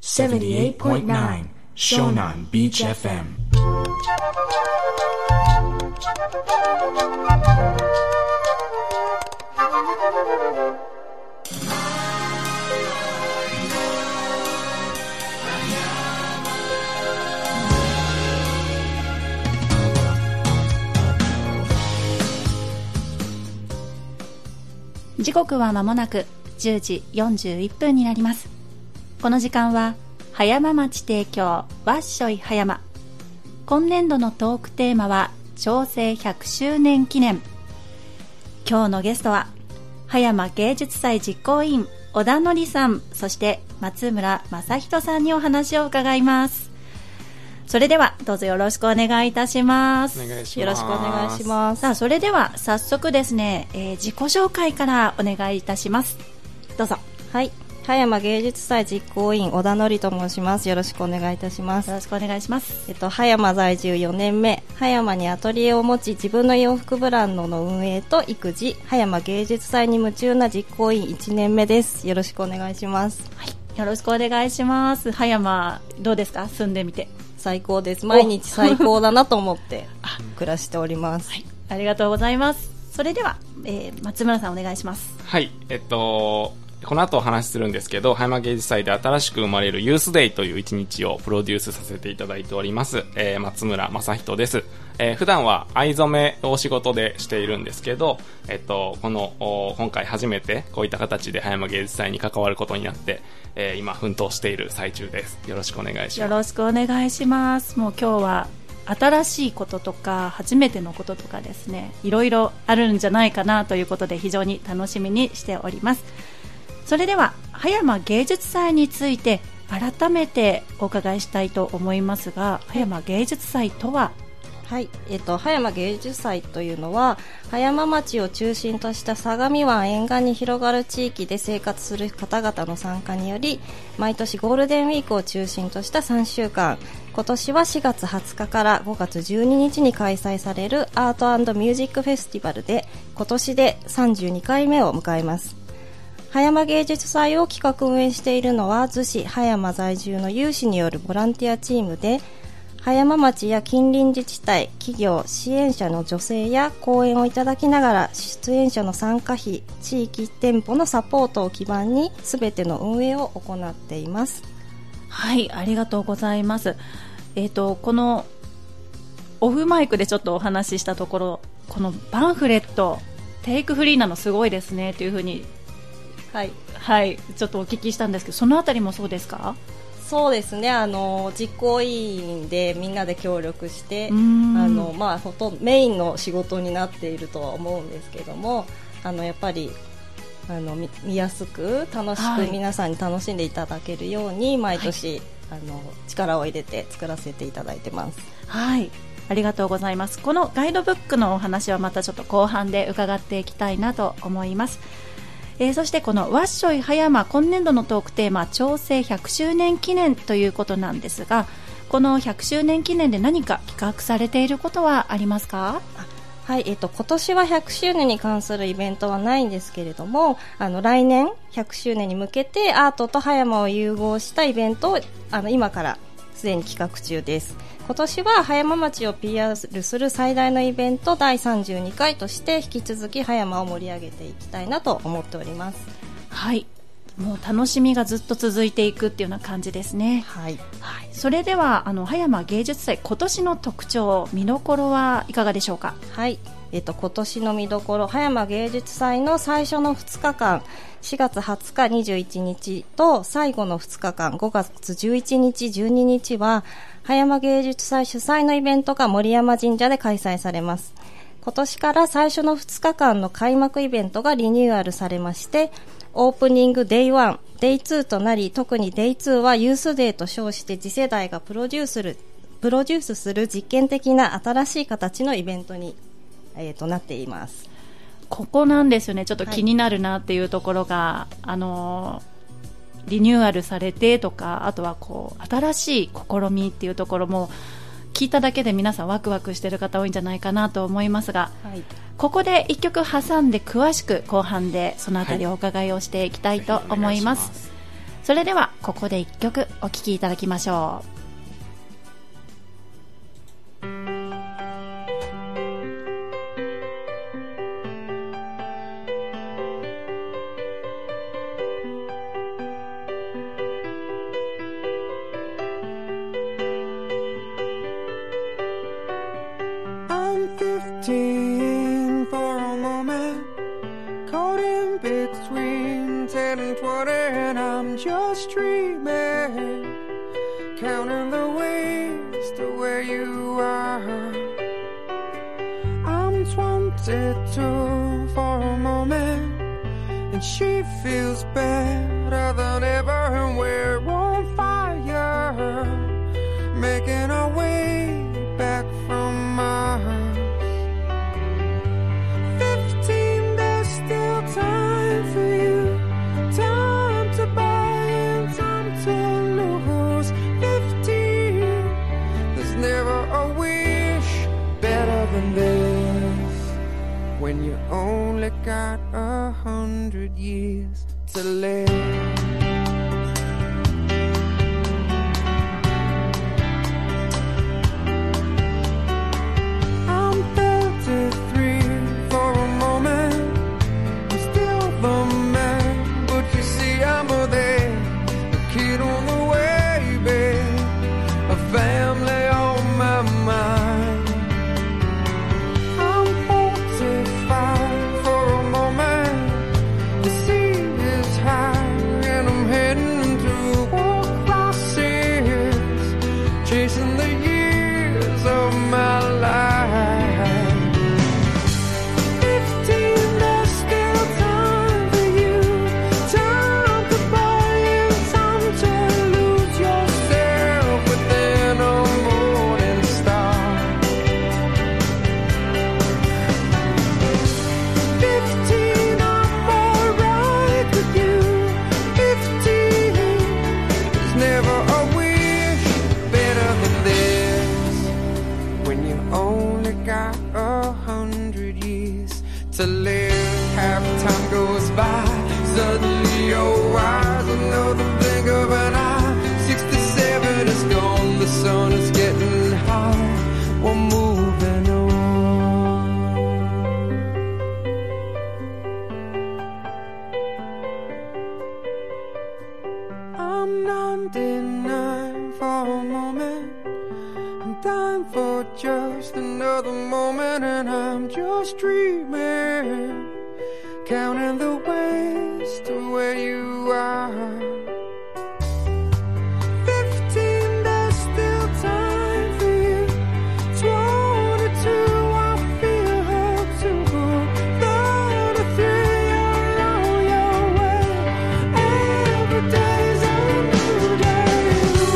78.9 Shonan Beach FM。 時刻は間もなく10時41分になります。この時間は葉山町提供わっしょい葉山。今年度のトークテーマは町政100周年記念。今日のゲストは葉山芸術祭実行委員小田典さん、そして松村正人さんにお話を伺います。それではどうぞよろしくお願いいたします。 お願いします。 よろしくお願いします。 さあ、それでは早速ですね、自己紹介からお願いいたします。どうぞ。 はい、葉山芸術祭実行委員小田典と申します。よろしくお願いいたします。 よろしくお願いします。 葉山在住4年目、葉山にアトリエを持ち自分の洋服ブランドの運営と育児、葉山芸術祭に夢中な実行委員1年目です。よろしくお願いします。 はい、よろしくお願いします。葉山どうですか、住んでみて。 最高です。毎日最高だなと思って暮らしております。 はい、ありがとうございます。それでは、松村さんお願いします。 はい、この後お話しするんですけど、葉山芸術祭で新しく生まれるユースデイという一日をプロデュースさせていただいております、松村正人です。普段は藍染めを仕事でしているんですけど、今回初めてこういった形で葉山芸術祭に関わることになって、今奮闘している最中です。よろしくお願いします。 よろしくお願いします。もう今日は新しいこととか初めてのこととかですね、いろいろあるんじゃないかなということで非常に楽しみにしております。それでは葉山芸術祭について改めてお伺いしたいと思いますが、葉山芸術祭とは？ はい、葉山芸術祭というのは葉山町を中心とした相模湾沿岸に広がる地域で生活する方々の参加により、毎年ゴールデンウィークを中心とした3週間、今年は4月20日から5月12日に開催されるアート&ミュージックフェスティバルで、今年で32回目を迎えます。葉山芸術祭を企画運営しているのは逗子葉山在住の有志によるボランティアチームで、葉山町や近隣自治体、企業、支援者の助成や講演をいただきながら、出演者の参加費、地域店舗のサポートを基盤に全ての運営を行っています。 はい、ありがとうございます。このオフマイクでちょっとお話ししたところ、このパンフレットテイクフリーなのすごいですねというふうに、はいはい、ちょっとお聞きしたんですけど、そのあたりもそうですか？ そうですね、実行委員でみんなで協力して、ほとんどメインの仕事になっているとは思うんですけども、やっぱり見やすく楽しく皆さんに楽しんでいただけるように、毎年、力を入れて作らせていただいてます。 はい、ありがとうございます。このガイドブックのお話はまたちょっと後半で伺っていきたいなと思います。そしてこのわっしょい葉山今年度のトークテーマ町政100周年記念ということなんですが、この100周年記念で何か企画されていることはありますか？ はい、今年は100周年に関するイベントはないんですけれども、来年100周年に向けてアートと葉山を融合したイベントを今からすでに企画中です。今年は葉山町を PR する最大のイベント第32回として引き続き葉山を盛り上げていきたいなと思っております。 はい、もう楽しみがずっと続いていくっていうような感じですね。 はい、 はい、それでは葉山芸術祭今年の特徴、見どころはいかがでしょうか？ はい、今年の見どころ、葉山芸術祭の最初の2日間、4月20日21日と最後の2日間5月11日12日は葉山芸術祭主催のイベントが森山神社で開催されます。今年から最初の2日間の開幕イベントがリニューアルされまして、オープニングデイ1、デイ2となり、特にデイ2はユースデーと称して次世代がプロデュースする実験的な新しい形のイベントに、なっています。 ここなんですよね、ちょっと気になるなっていうところが、リニューアルされてとか、あとはこう新しい試みっていうところも聞いただけで皆さんワクワクしてる方多いんじゃないかなと思いますが、はい、ここで1曲挟んで詳しく後半でそのあたりお伺いをしていきたいと思います。 それではここで1曲お聴きいただきましょう。 Counting the ways to where you are. I'm 22 for a moment, and she feels better than ever, and we're on fire, making our way back from Mars. 15, there's still time for you, time to buy and time to lose. 15, there's never a wish better than this, when you only got 100 years to live. I'm 33 for a moment, I'm still the man, but you see I'm a kid on the way, babe, a family on my mind. I'm 45 for a moment, the sea is high and I'm heading through a crisis, chasing the years of my life. 15, there's still time for you, time to buy and time to lose yourself within a morning star. 15, I'm alright with you. 15, there's never a wish better than this, when you only got 100 years to live. Half time goes by, suddenly you're wise, another blink of an eye. 67 is gone, the sun is getting high, we're moving on. I'm 99 for a moment, I'm dying for just another moment, and I'm just dreaming, counting the ways to where you are. 15, there's still time for you. 22, I feel her too. 33, you're on your way. Every day's a new day.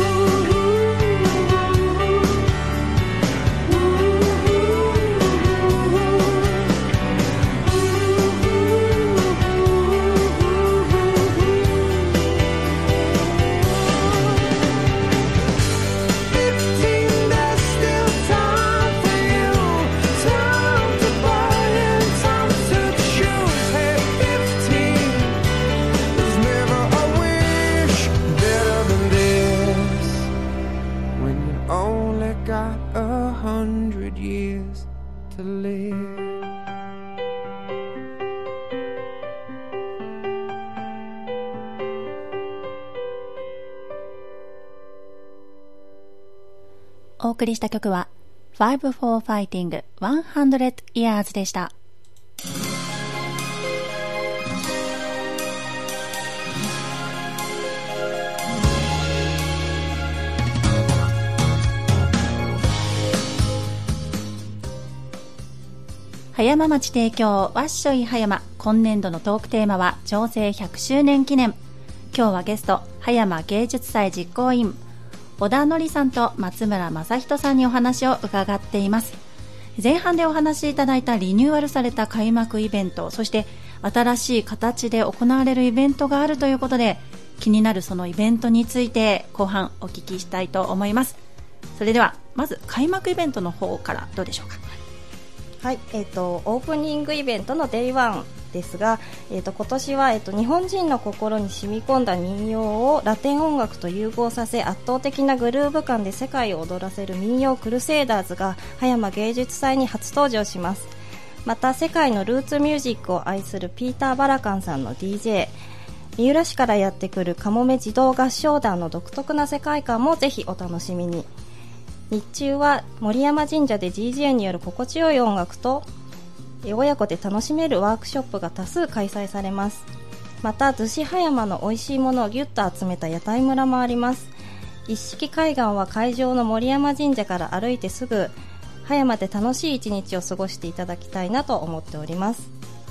Got 100 years to live. お送りした曲は Five for Fighting 100 Years でした。葉山町提供わっしょい葉山、今年度のトークテーマは醸成100周年記念。今日はゲスト葉山芸術祭実行委員小田典さんと松村正人さんにお話を伺っています。前半でお話しいただいたリニューアルされた開幕イベント、そして新しい形で行われるイベントがあるということで、気になるそのイベントについて後半お聞きしたいと思います。それではまず開幕イベントの方からどうでしょうか。 はい、オープニングイベントのデイ1 ですが、今年は、日本人の心に染み込んだ民謡をラテン音楽と融合させ、圧倒的なグルーヴ感で世界を踊らせる民謡クルセイダーズが葉山芸術祭に初登場します。また世界のルーツミュージックを愛するピーター・バラカンさんの DJ、 三浦市からやってくるカモメ児童合唱団の独特な世界観もぜひお楽しみに。日中は森山神社で DJ による心地よい音楽と親子で楽しめるワークショップが多数開催されます。また逗子葉山の美味しいものをギュッと集めた屋台村もあります。一色海岸は会場の森山神社から歩いてすぐ、葉山で楽しい一日を過ごしていただきたいなと思っております。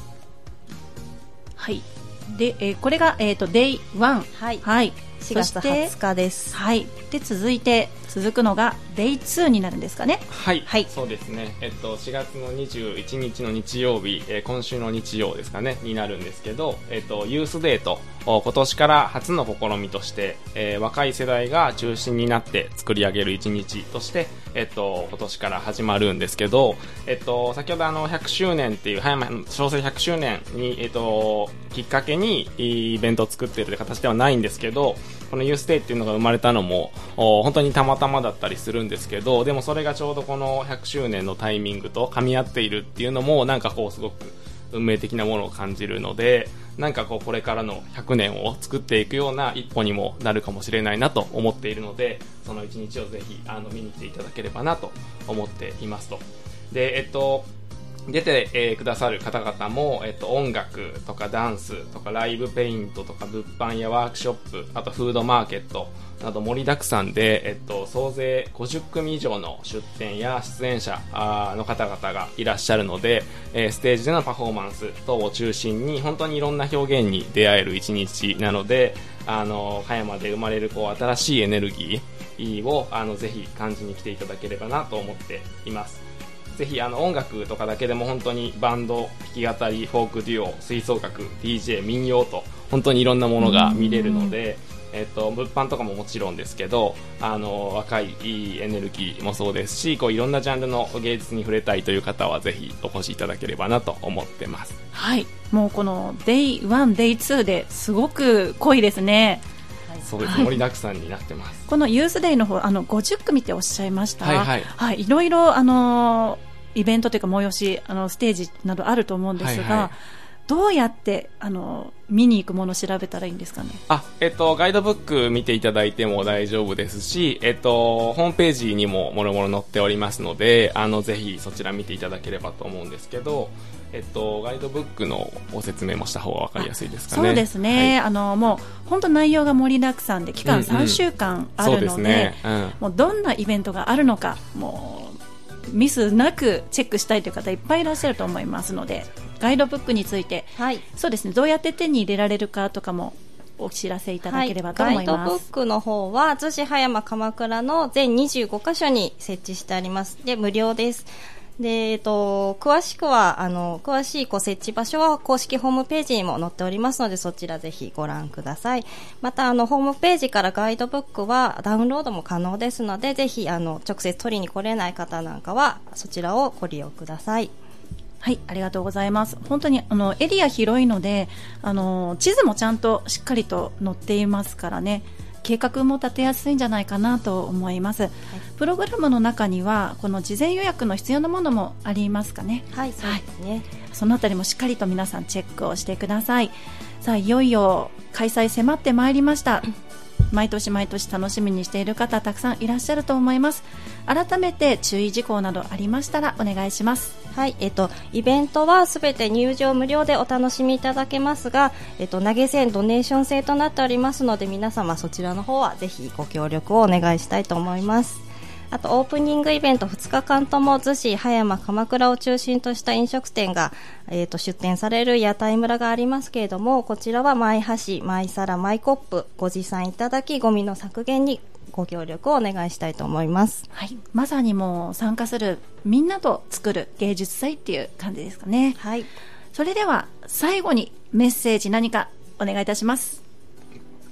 はい。で、これが、デイ1。 はい。 はい。 4月20日です。 はい。で、続くのがデイ2になるんですかね。 はい、 はい、 そうですね。4月の21日の日曜日、今週の日曜ですかねになるんですけど、ユースデーと今年から初の試みとして、若い世代が中心になって作り上げる一日として、今年から始まるんですけど、先ほど100周年っていう葉山創生100周年に、きっかけにイベントを作っているという形ではないんですけど、このユースデーっていうのが生まれたのも本当にたまたまだったりするんですけど、でもそれがちょうどこの100周年のタイミングと噛み合っているっていうのもなんかこうすごく運命的なものを感じるので、なんかこれからの100年を作っていくような一歩にもなるかもしれないなと思っているので、その一日をぜひ見に来ていただければなと思っていますと。で、出て、くださる方々も、音楽とかダンスとかライブペイントとか物販やワークショップ、あとフードマーケットなど盛りだくさんで、総勢50組以上の出展や出演者の方々がいらっしゃるので、ステージでのパフォーマンス等を中心に本当にいろんな表現に出会える一日なので、葉山で生まれる新しいエネルギーをぜひ感じに来ていただければなと思っています。ぜひ音楽とかだけでも本当にバンド、弾き語り、フォークデュオ、吹奏楽、DJ、民謡と本当にいろんなものが見れるので、物販とかももちろんですけど、若いエネルギーもそうですし、いろんなジャンルの芸術に触れたいという方はぜひお越しいただければなと思ってます。 はい、もうこの Day1、Day2 ですごく濃いですね。 そうです、盛りだくさんになってます。 このユースデイの方、50組っておっしゃいました。 はいはい。はい、 いろいろイベントというか催しステージなどあると思うんですが、はいはい、どうやって見に行くものを調べたらいいんですかね。 ガイドブック見ていただいても大丈夫ですし、ホームページにももろもろ載っておりますので、ぜひそちら見ていただければと思うんですけど、ガイドブックのご説明もした方が分かりやすいですかね。 そうですね、はい、もう本当内容が盛りだくさんで期間3週間あるので、もうどんなイベントがあるのか、もうミスなくチェックしたいという方いっぱいいらっしゃると思いますので、ガイドブックについて、はい、そうですね、どうやって手に入れられるかとかもお知らせいただければと思います。 ガイドブックの方は逗子葉山鎌倉の全25カ所に設置してあります。で、無料です。で、詳しくは詳しい設置場所は公式ホームページにも載っておりますので、そちらぜひご覧ください。またホームページからガイドブックはダウンロードも可能ですので、ぜひ直接取りに来れない方なんかはそちらをご利用ください。 はい、ありがとうございます。本当にエリア広いので地図もちゃんとしっかりと載っていますからね、計画も立てやすいんじゃないかなと思います、はい、プログラムの中にはこの事前予約の必要なものもありますかね。 はい、そうですね、はい、 そのあたりもしっかりと皆さんチェックをしてください。さあ、いよいよ開催迫ってまいりました。毎年毎年楽しみにしている方たくさんいらっしゃると思います。改めて注意事項などありましたらお願いします。 はい、イベントはすべて入場無料でお楽しみいただけますが、投げ銭ドネーション制となっておりますので、皆様そちらの方はぜひご協力をお願いしたいと思います。あとオープニングイベント2日間とも逗子葉山鎌倉を中心とした飲食店が、出店される屋台村がありますけれども、こちらはマイ箸、マイ皿、マイコップご持参いただき、ゴミの削減にご協力をお願いしたいと思います。 はい、まさにもう参加するみんなと作る芸術祭っていう感じですかね。 はい、 それでは最後にメッセージ何かお願いいたします。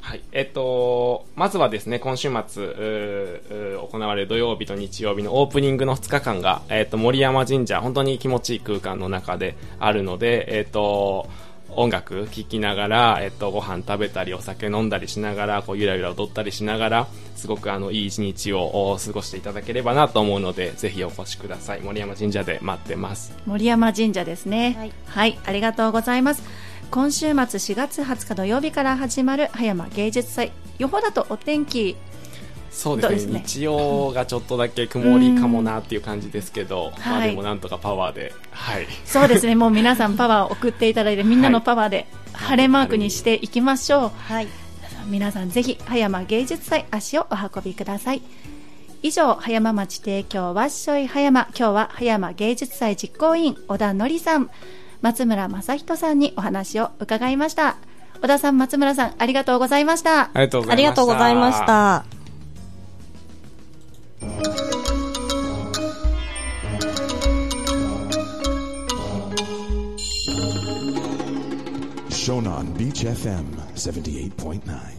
はい。まずはですね、今週末、行われる土曜日と日曜日のオープニングの2日間が、森山神社、本当に気持ちいい空間の中であるので、音楽聴きながら、ご飯食べたりお酒飲んだりしながら、こうゆらゆら踊ったりしながら、すごくいい一日を過ごしていただければなと思うので、ぜひお越しください。森山神社で待ってます。 森山神社ですね。 はい、 はい、ありがとうございます。今週末4月20日土曜日から始まる葉山芸術祭、予報だとお天気そうですね、日曜がちょっとだけ曇りかもなっていう感じですけど、まあでもなんとかパワーで、はい、 そうですね、もう皆さんパワーを送っていただいて、みんなのパワーで晴れマークにしていきましょう。 はい、 皆さんぜひ葉山芸術祭足をお運びください。以上、葉山町提供わっしょい葉山、今日は葉山芸術祭実行委員小田のりさん、松村正人さんにお話を伺いました。小田さん、松村さん、ありがとうございました。 ありがとうございました。 ありがとうございました。 Shonan Beach FM 78.9